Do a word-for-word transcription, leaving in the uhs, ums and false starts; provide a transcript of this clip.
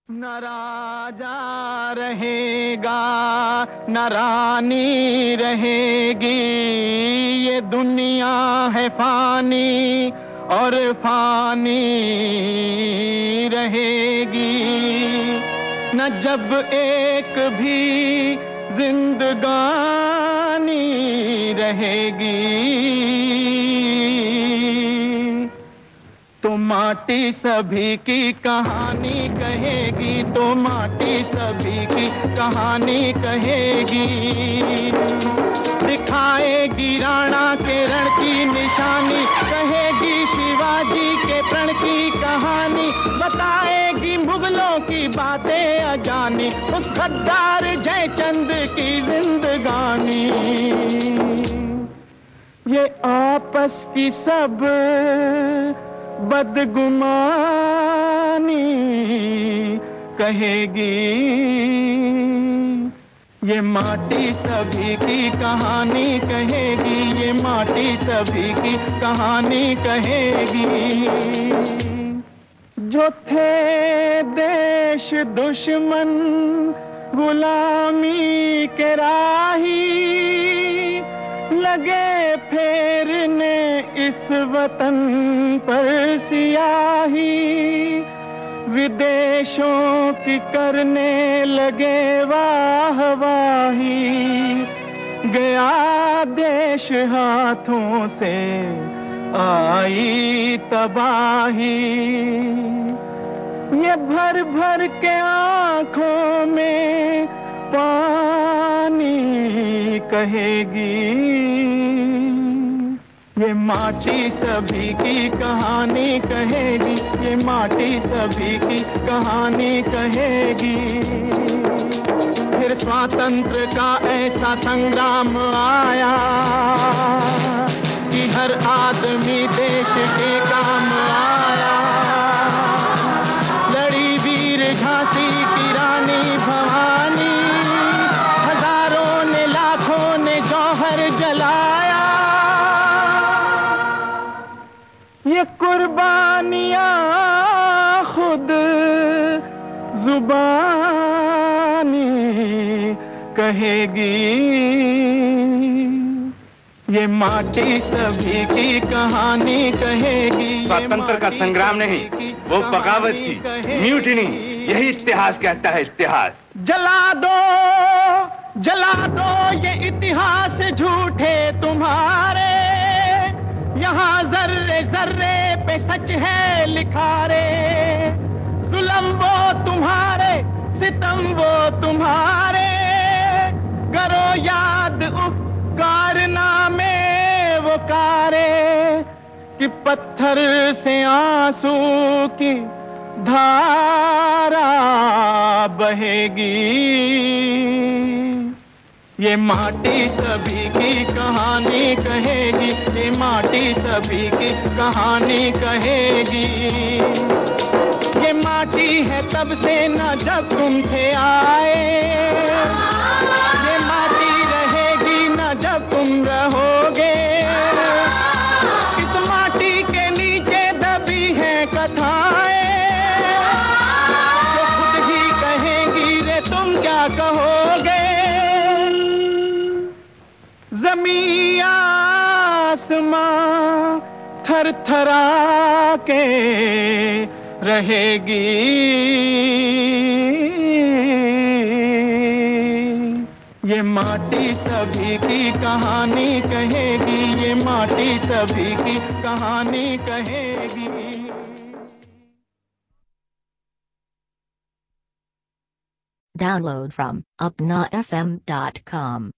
न राजा रहेगा न रानी रहेगी, ये दुनिया है फानी और फानी रहेगी। न जब एक भी जिंदगानी रहेगी, तो माटी सभी की कहानी कहेगी, तो माटी सभी की कहानी कहेगी। दिखाएगी राणा के रण की निशानी, कहेगी शिवाजी के प्रण की कहानी, बताएगी मुगलों की बातें अजानी, उस गद्दार जयचंद की जिंदगानी। ये आपस की सब बदगुमानी कहेगी, ये माटी सभी की कहानी कहेगी, ये माटी सभी की कहानी कहेगी। जो थे देश दुश्मन गुलामी के राही, लगे फेरने इस वतन पर सियाही, विदेशों की करने लगे वाहवाही, गया देश हाथों से आई तबाही। ये भर भर के आंखों में पानी कहेगी, ये माटी सभी की कहानी कहेगी, ये माटी सभी की कहानी कहेगी। फिर स्वातंत्र का ऐसा संग्राम आया कि हर आदमी देश के काम आया। लड़ी वीर झांसी की रानी भवानी, हजारों ने लाखों ने जौहर जलाया। ये कुर्बानियां खुद जुबानी कहेगी, ये माटी सभी की कहानी कहेगी। स्वतंत्र का संग्राम नहीं, वो बगावत थी, म्यूटिनी, यही इतिहास कहता है। इतिहास जला दो जला दो ये इतिहास झूठे तुम्हारे, यहाँ जर्रे जर्रे पे सच है लिखा रे। जुल्म वो तुम्हारे, सितम वो तुम्हारे, करो याद उफ कारनामे वो कारे, कि पत्थर से आंसू की धारा बहेगी। ये माटी सभी की कहानी कहेगी, ये माटी सभी की कहानी कहेगी। ये माटी है तब से न जब तुम थे आए, ये माटी रहेगी न जब तुम रहोगे। इस माटी के नीचे दबी है कथाएं, जो खुद ही कहेंगी रे तुम क्या कहोगे। ज़मीं आसमां थर थरा के रहेगी, ये माटी सभी की कहानी कहेगी, ये माटी सभी की कहानी कहेगी। Download from upna f m dot com